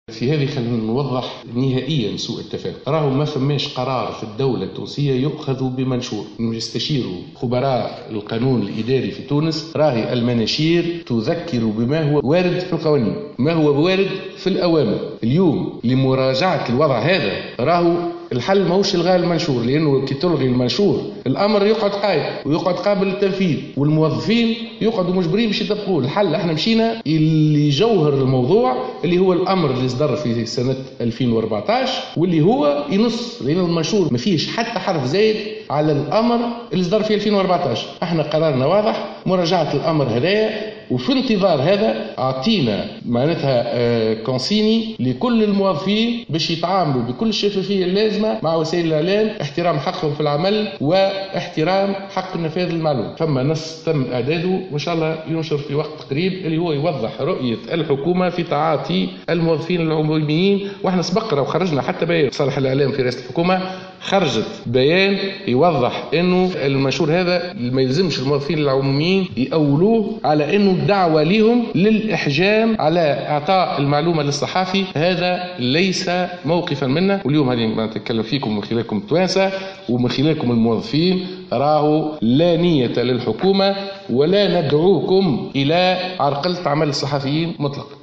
في هذه خلينا نوضح نهائيا سوء التفاهم. راهو ما فماش قرار في الدولة التونسية يؤخذ بمنشور. يستشيروا خبراء القانون الإداري في تونس، راهي المناشير تذكر بما هو وارد في القوانين، ما هو وارد في الأوامر. اليوم لمراجعة الوضع هذا راهو الحل ماهوش إلغاء المنشور، لأنه كي تلغي المنشور الأمر يقعد قائم ويقعد قابل للتنفيذ، والموظفين يقعدوا مجبرين باش يطبقوه. الحل احنا مشينا اللي جوهر الموضوع اللي هو الأمر اللي صدر في سنة 2014 واللي هو ينص، لأن المنشور ما فيش حتى حرف زايد على الأمر اللي صدر في 2014. احنا قرارنا واضح مراجعة الأمر هذايا، وفي انتظار هذا أعطينا معناتها كونسيني لكل الموظفين باش يتعاملوا بكل الشفافية اللازمة مع وسائل الإعلام، احترام حقهم في العمل واحترام حق النفاذ المعلوم. فما نص تم إعداده وإن شاء الله ينشر في وقت قريب اللي هو يوضح رؤية الحكومة في تعاطي الموظفين العموميين. واحنا سبقنا وخرجنا حتى بيان صالح الإعلام في رئاسة الحكومة، خرجت بيان يوضح انه المنشور هذا ما يلزمش الموظفين العموميين يأولوه على انه دعوة لهم للإحجام على اعطاء المعلومة للصحافي. هذا ليس موقفا منا، واليوم هذه ما نتكلم فيكم من خلالكم التوانسة ومن خلالكم الموظفين، راهو لا نية للحكومة ولا ندعوكم الى عرقلة عمل الصحفيين مطلقا.